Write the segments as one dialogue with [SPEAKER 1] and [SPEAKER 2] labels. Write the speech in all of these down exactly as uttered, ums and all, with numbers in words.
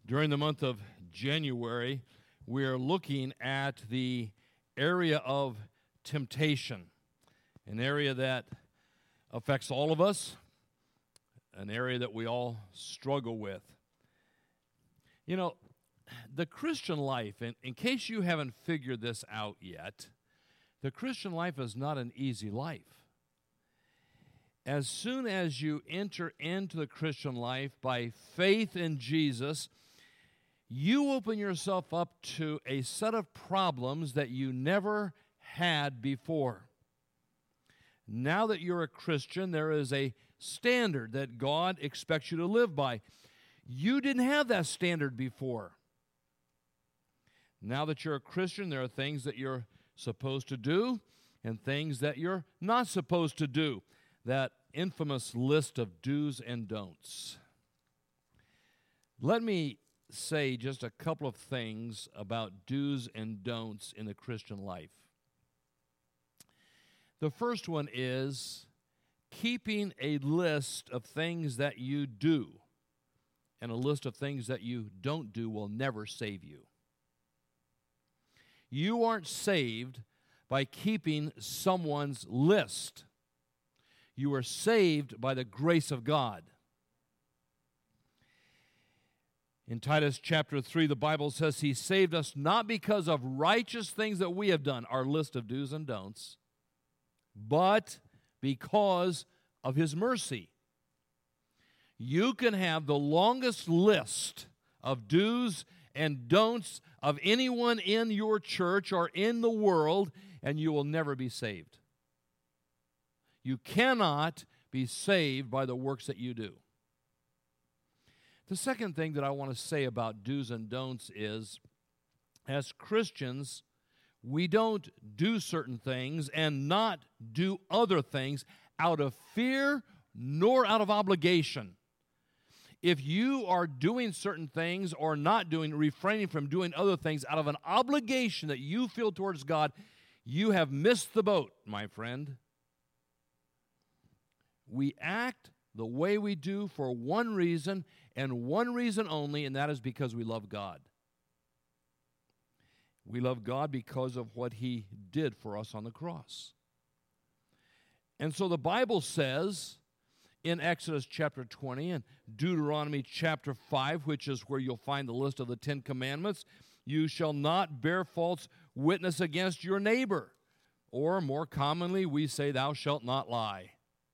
[SPEAKER 1] During the month of January, we are looking at the area of temptation, an area that affects all of us, an area that we all struggle with. You know, the Christian life, in, in case you haven't figured this out yet, the Christian life is not an easy life. As soon as you enter into the Christian life by faith in Jesus, you open yourself up to a set of problems that you never had before. Now that you're a Christian, there is a standard that God expects you to live by. You didn't have that standard before. Now that you're a Christian, there are things that you're supposed to do and things that you're not supposed to do. That infamous list of do's and don'ts. Let me say just a couple of things about do's and don'ts in the Christian life. The first one is keeping a list of things that you do, and a list of things that you don't do will never save you. You aren't saved by keeping someone's list. You are saved by the grace of God. In Titus chapter three, the Bible says He saved us not because of righteous things that we have done, our list of do's and don'ts, but because of His mercy. You can have the longest list of do's and don'ts of anyone in your church or in the world, and you will never be saved. You cannot be saved by the works that you do. The second thing that I want to say about do's and don'ts is, as Christians, we don't do certain things and not do other things out of fear nor out of obligation. If you are doing certain things or not doing, refraining from doing other things out of an obligation that you feel towards God, you have missed the boat, my friend. We act the way we do for one reason and one reason only, and that is because we love God. We love God because of what He did for us on the cross. And so the Bible says in Exodus chapter twenty and Deuteronomy chapter five, which is where you'll find the list of the Ten Commandments, you shall not bear false witness against your neighbor. Or more commonly, we say, thou shalt not lie.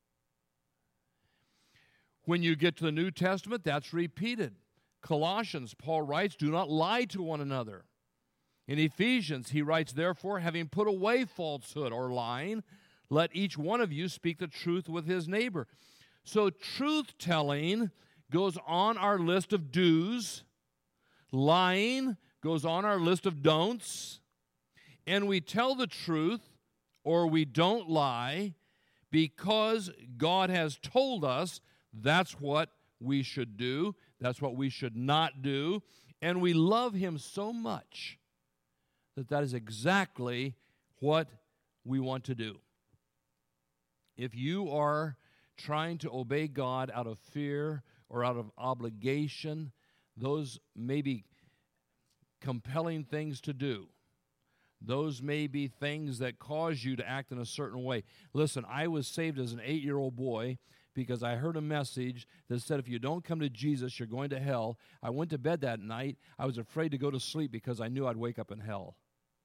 [SPEAKER 1] When you get to the New Testament, that's repeated. Colossians, Paul writes, do not lie to one another. In Ephesians, he writes, therefore, having put away falsehood or lying, let each one of you speak the truth with his neighbor. So truth-telling goes on our list of do's. Lying goes on our list of don'ts. And we tell the truth, or we don't lie, because God has told us that's what we should do. That's what we should not do. And we love Him so much that that is exactly what we want to do. If you are trying to obey God out of fear or out of obligation, those may be compelling things to do. Those may be things that cause you to act in a certain way. Listen, I was saved as an eight-year-old boy because I heard a message that said if you don't come to Jesus, you're going to hell. I went to bed that night. I was afraid to go to sleep because I knew I'd wake up in hell.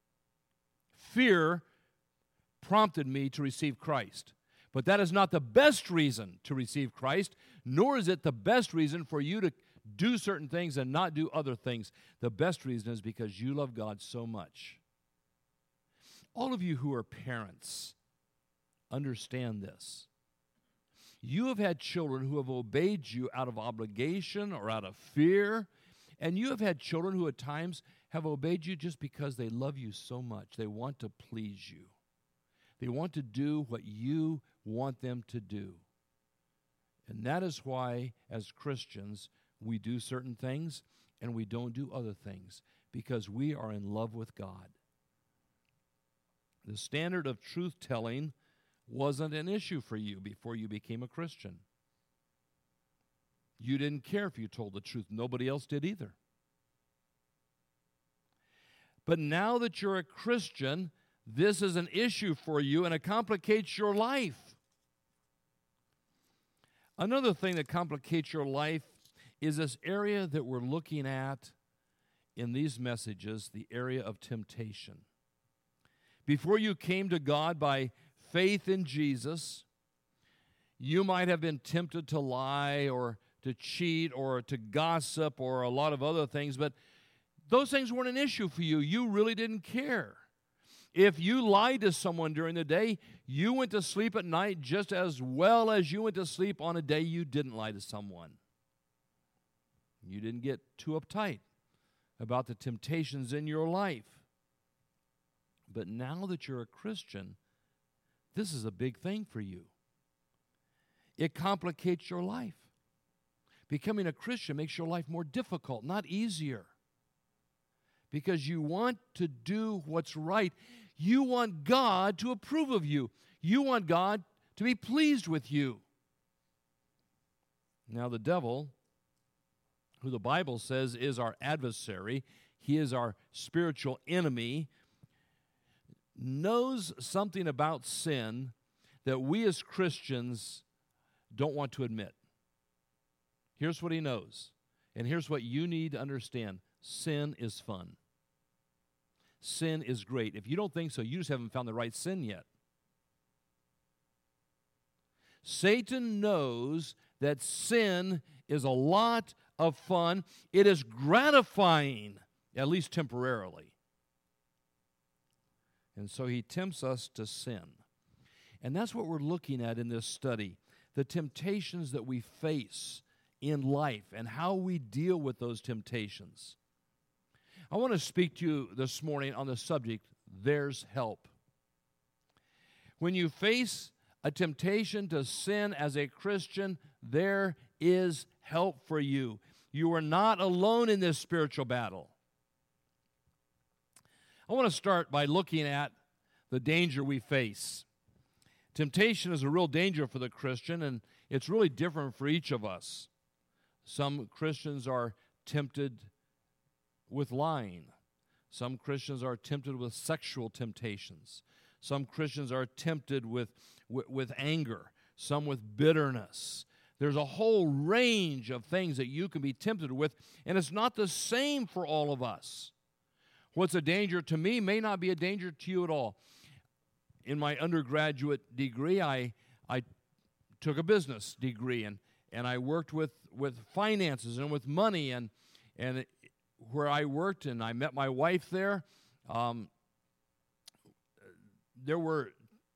[SPEAKER 1] Fear prompted me to receive Christ. But that is not the best reason to receive Christ, nor is it the best reason for you to do certain things and not do other things. The best reason is because you love God so much. All of you who are parents, understand this. You have had children who have obeyed you out of obligation or out of fear, and you have had children who at times have obeyed you just because they love you so much. They want to please you. They want to do what you want them to do. And that is why, as Christians, we do certain things and we don't do other things, because we are in love with God. The standard of truth-telling wasn't an issue for you before you became a Christian. You didn't care if you told the truth. Nobody else did either. But now that you're a Christian, this is an issue for you, and it complicates your life. Another thing that complicates your life is this area that we're looking at in these messages, the area of temptation. Before you came to God by faith in Jesus, you might have been tempted to lie or to cheat or to gossip or a lot of other things, but those things weren't an issue for you. You really didn't care. If you lied to someone during the day, you went to sleep at night just as well as you went to sleep on a day you didn't lie to someone. You didn't get too uptight about the temptations in your life. But now that you're a Christian, this is a big thing for you. It complicates your life. Becoming a Christian makes your life more difficult, not easier. Because you want to do what's right. You want God to approve of you. You want God to be pleased with you. Now the devil, who the Bible says is our adversary, he is our spiritual enemy, knows something about sin that we as Christians don't want to admit. Here's what he knows, and here's what you need to understand. Sin is fun. Sin is great. If you don't think so, you just haven't found the right sin yet. Satan knows that sin is a lot of fun. It is gratifying, at least temporarily. And so he tempts us to sin. And that's what we're looking at in this study, the temptations that we face in life and how we deal with those temptations. I want to speak to you this morning on the subject, there's help. When you face a temptation to sin as a Christian, there is help for you. You are not alone in this spiritual battle. I want to start by looking at the danger we face. Temptation is a real danger for the Christian, and it's really different for each of us. Some Christians are tempted with lying. Some Christians are tempted with sexual temptations. Some Christians are tempted with, with, with anger. Some with bitterness. There's a whole range of things that you can be tempted with, and it's not the same for all of us. What's a danger to me may not be a danger to you at all. In my undergraduate degree, I I took a business degree, and, and I worked with, with finances and with money, and and it, where I worked, and I met my wife there, um, there were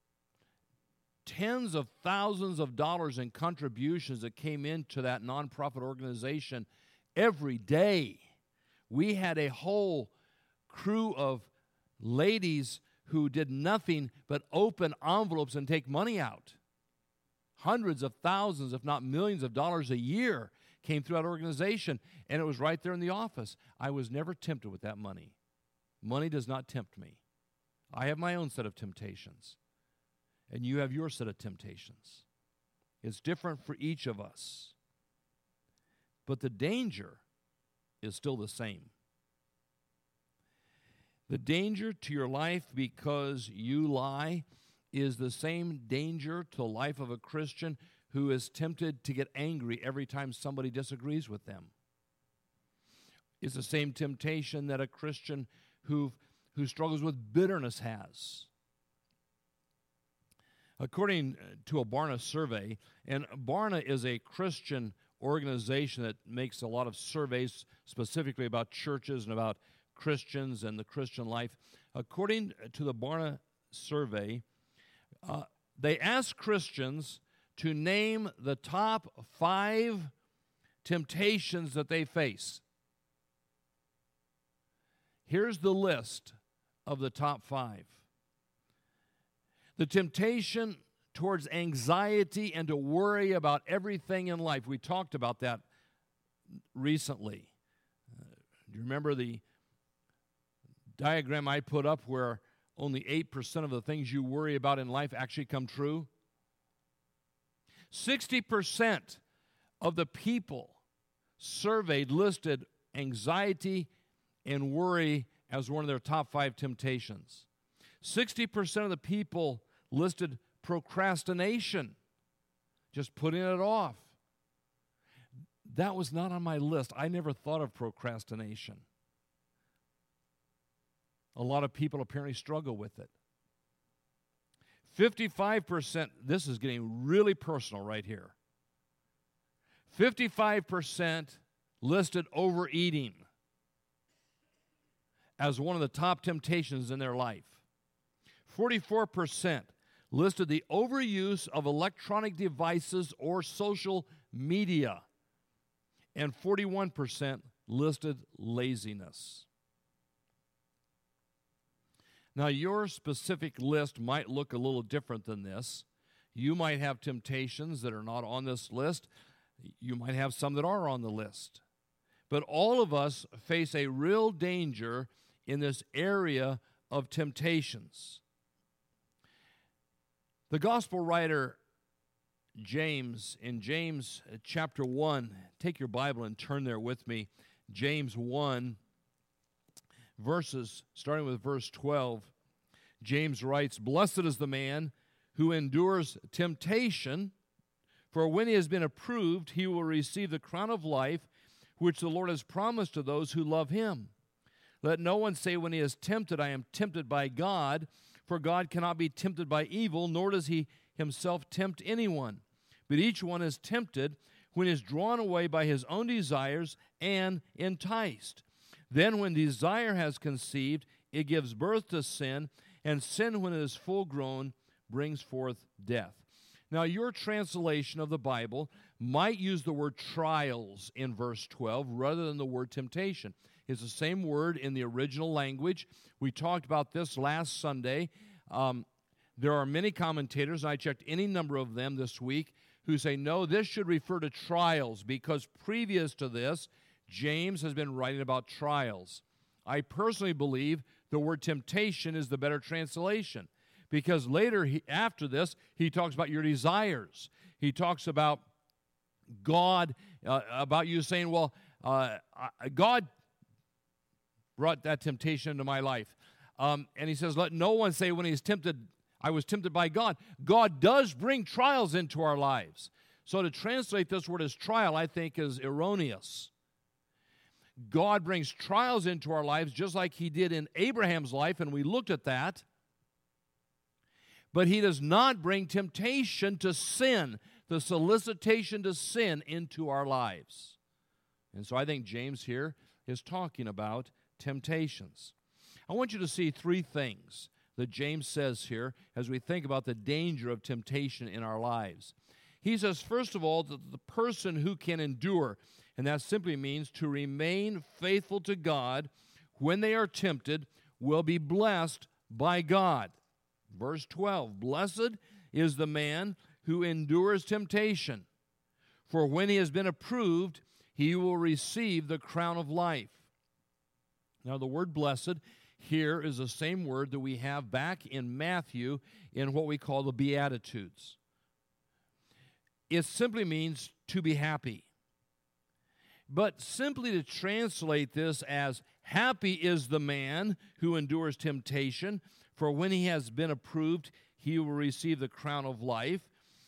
[SPEAKER 1] tens of thousands of dollars in contributions that came into that nonprofit organization every day. We had a whole crew of ladies who did nothing but open envelopes and take money out. Hundreds of thousands, if not millions of dollars a year came through that organization, and it was right there in the office. I was never tempted with that money. Money does not tempt me. I have my own set of temptations, and you have your set of temptations. It's different for each of us, but the danger is still the same. The danger to your life because you lie is the same danger to the life of a Christian who is tempted to get angry every time somebody disagrees with them. It's the same temptation that a Christian who, who struggles with bitterness has. According to a Barna survey, and Barna is a Christian organization that makes a lot of surveys specifically about churches and about Christians and the Christian life. According to the Barna survey, uh, they asked Christians to name the top five temptations that they face. Here's the list of the top five. The temptation towards anxiety and to worry about everything in life. We talked about that recently. Uh, do you remember the diagram I put up where only eight percent of the things you worry about in life actually come true? sixty percent of the people surveyed listed anxiety and worry as one of their top five temptations. sixty percent of the people listed procrastination, just putting it off. That was not on my list. I never thought of procrastination. A lot of people apparently struggle with it. fifty-five percent, this is getting really personal right here. fifty-five percent listed overeating as one of the top temptations in their life. forty-four percent listed the overuse of electronic devices or social media. And forty-one percent listed laziness. Now, your specific list might look a little different than this. You might have temptations that are not on this list. You might have some that are on the list. But all of us face a real danger in this area of temptations. The gospel writer James, in James chapter one, take your Bible and turn there with me. James one, verses, starting with verse twelve, James writes, "Blessed is the man who endures temptation, for when he has been approved, he will receive the crown of life, which the Lord has promised to those who love him. Let no one say when he is tempted, I am tempted by God, for God cannot be tempted by evil, nor does he himself tempt anyone. But each one is tempted when he is drawn away by his own desires and enticed. Then when desire has conceived, it gives birth to sin, and sin, when it is full grown, brings forth death." Now, your translation of the Bible might use the word trials in verse twelve rather than the word temptation. It's the same word in the original language. We talked about this last Sunday. Um, there are many commentators, and I checked any number of them this week, who say, no, this should refer to trials, because previous to this, James has been writing about trials. I personally believe the word temptation is the better translation, because later, he, after this, he talks about your desires. He talks about God, uh, about you saying, well, uh, God brought that temptation into my life. Um, and he says, let no one say when he's tempted, I was tempted by God. God does bring trials into our lives. So to translate this word as trial, I think, is erroneous. God brings trials into our lives just like he did in Abraham's life, and we looked at that. But he does not bring temptation to sin, the solicitation to sin into our lives. And so I think James here is talking about temptations. I want you to see three things that James says here as we think about the danger of temptation in our lives. He says, first of all, that the person who can endure, and that simply means to remain faithful to God when they are tempted, will be blessed by God. Verse twelve, blessed is the man who endures temptation, for when he has been approved, he will receive the crown of life. Now, the word blessed here is the same word that we have back in Matthew in what we call the Beatitudes. It simply means to be happy. But simply to translate this as happy is the man who endures temptation, for when he has been approved, he will receive the crown of life,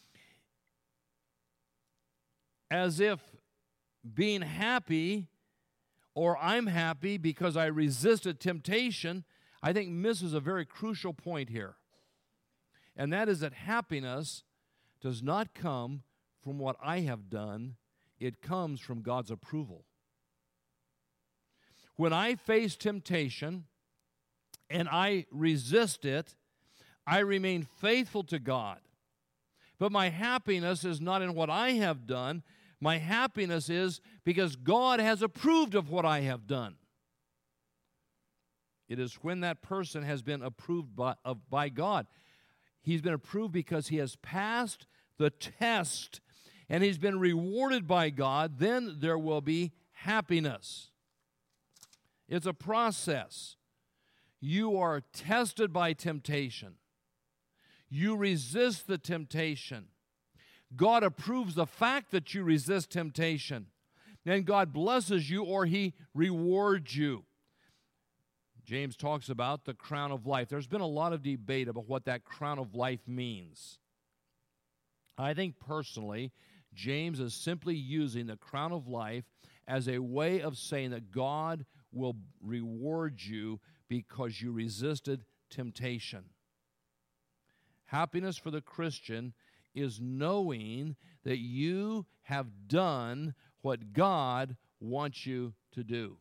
[SPEAKER 1] as if being happy, or I'm happy because I resisted temptation, I think misses a very crucial point here. And that is that happiness does not come from what I have done. It comes from God's approval. When I face temptation and I resist it, I remain faithful to God. But my happiness is not in what I have done. My happiness is because God has approved of what I have done. It is when that person has been approved by, of, by God. He's been approved because he has passed the test and he's been rewarded by God. Then there will be happiness. It's a process. You are tested by temptation. You resist the temptation. God approves the fact that you resist temptation. Then God blesses you or he rewards you. James talks about the crown of life. There's been a lot of debate about what that crown of life means. I think personally, James is simply using the crown of life as a way of saying that God will reward you because you resisted temptation. Happiness for the Christian is knowing that you have done what God wants you to do.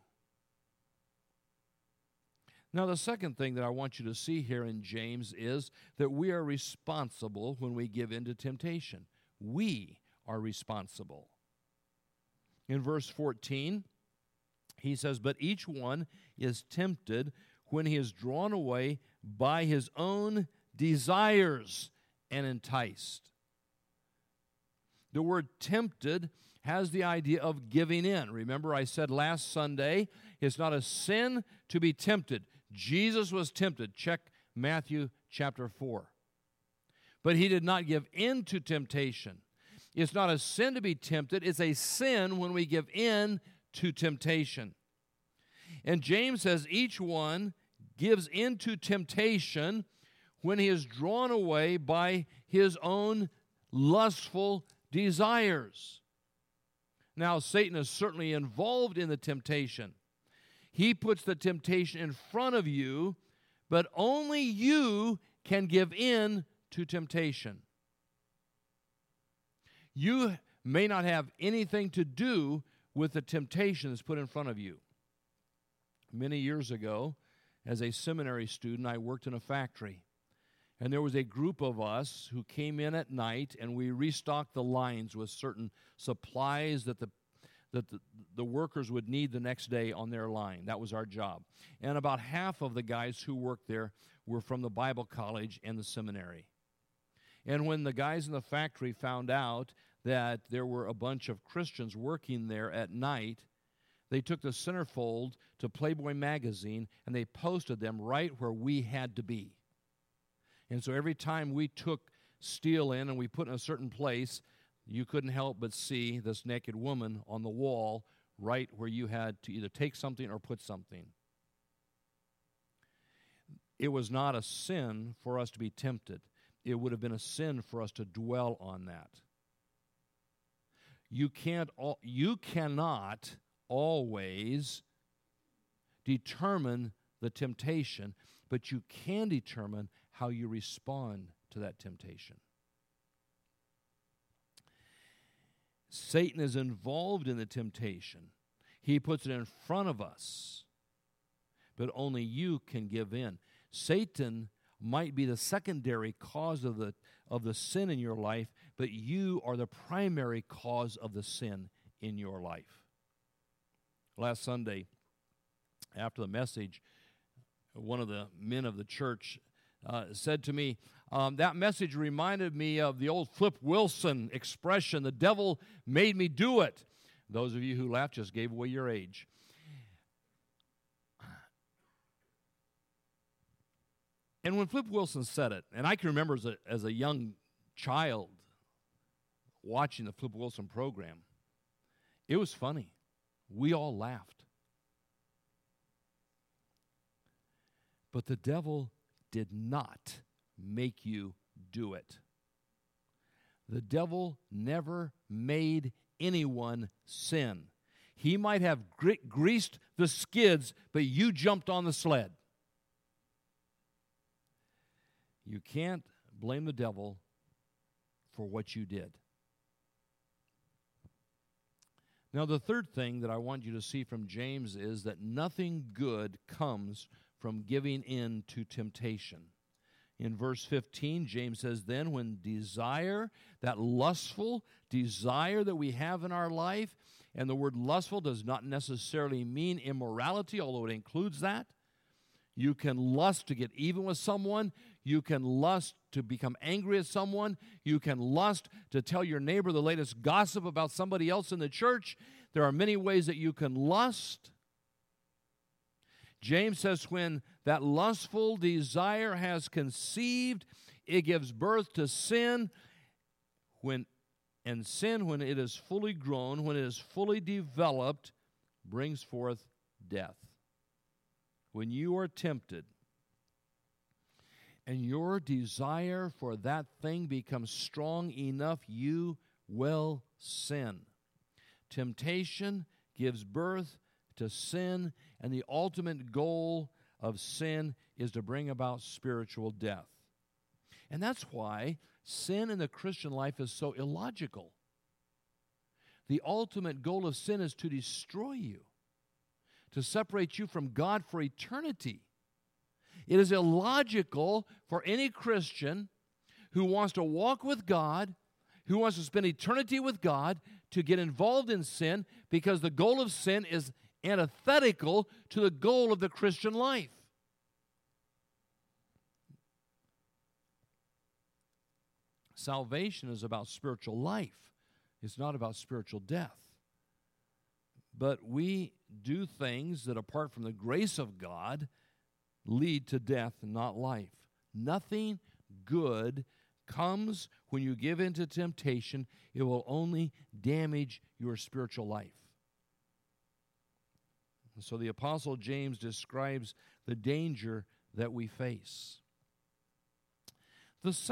[SPEAKER 1] Now, the second thing that I want you to see here in James is that we are responsible when we give in to temptation. We are responsible. In verse fourteen, he says, "But each one is tempted when he is drawn away by his own desires and enticed." The word tempted has the idea of giving in. Remember, I said last Sunday, it's not a sin to be tempted. Jesus was tempted. Check Matthew chapter four. But he did not give in to temptation. It's not a sin to be tempted. It's a sin when we give in to temptation. And James says each one gives in to temptation when he is drawn away by his own lustful desires. Now, Satan is certainly involved in the temptation. He puts the temptation in front of you, but only you can give in to temptation. You may not have anything to do with the temptation that's put in front of you. Many years ago, as a seminary student, I worked in a factory. And there was a group of us who came in at night, and we restocked the lines with certain supplies that the that the, the workers would need the next day on their line. That was our job. And about half of the guys who worked there were from the Bible college and the seminary. And when the guys in the factory found out that there were a bunch of Christians working there at night, they took the centerfold to Playboy magazine, and they posted them right where we had to be. And so every time we took steel in and we put in a certain place, you couldn't help but see this naked woman on the wall right where you had to either take something or put something. It was not a sin for us to be tempted. It would have been a sin for us to dwell on that. You can't. You cannot always determine the temptation, but you can determine how you respond to that temptation. Satan is involved in the temptation. He puts it in front of us, but only you can give in. Satan might be the secondary cause of the of the sin in your life, but you are the primary cause of the sin in your life. Last Sunday, after the message, one of the men of the church uh, said to me, um, that message reminded me of the old Flip Wilson expression, "The devil made me do it." Those of you who laughed just gave away your age. And when Flip Wilson said it, and I can remember as a, as a young child watching the Flip Wilson program, it was funny. We all laughed. But the devil did not make you do it. The devil never made anyone sin. He might have gre- greased the skids, but you jumped on the sled. You can't blame the devil for what you did. Now, the third thing that I want you to see from James is that nothing good comes from giving in to temptation. In verse fifteen, James says, "Then when desire," that lustful desire that we have in our life, and the word lustful does not necessarily mean immorality, although it includes that. You can lust to get even with someone. You can lust to become angry at someone. You can lust to tell your neighbor the latest gossip about somebody else in the church. There are many ways that you can lust. James says when that lustful desire has conceived, it gives birth to sin. When, and sin, when it is fully grown, when it is fully developed, brings forth death. when you are tempted and your desire for that thing becomes strong enough, you will sin. Temptation gives birth to sin, and the ultimate goal of sin is to bring about spiritual death. And that's why sin in the Christian life is so illogical. The ultimate goal of sin is to destroy you, to separate you from God for eternity. It is illogical for any Christian who wants to walk with God, who wants to spend eternity with God, to get involved in sin, because the goal of sin is antithetical to the goal of the Christian life. Salvation is about spiritual life. It's not about spiritual death. But we do things that, apart from the grace of God, lead to death and not life. Nothing good comes when you give in to temptation. It will only damage your spiritual life. And so the Apostle James describes the danger that we face. The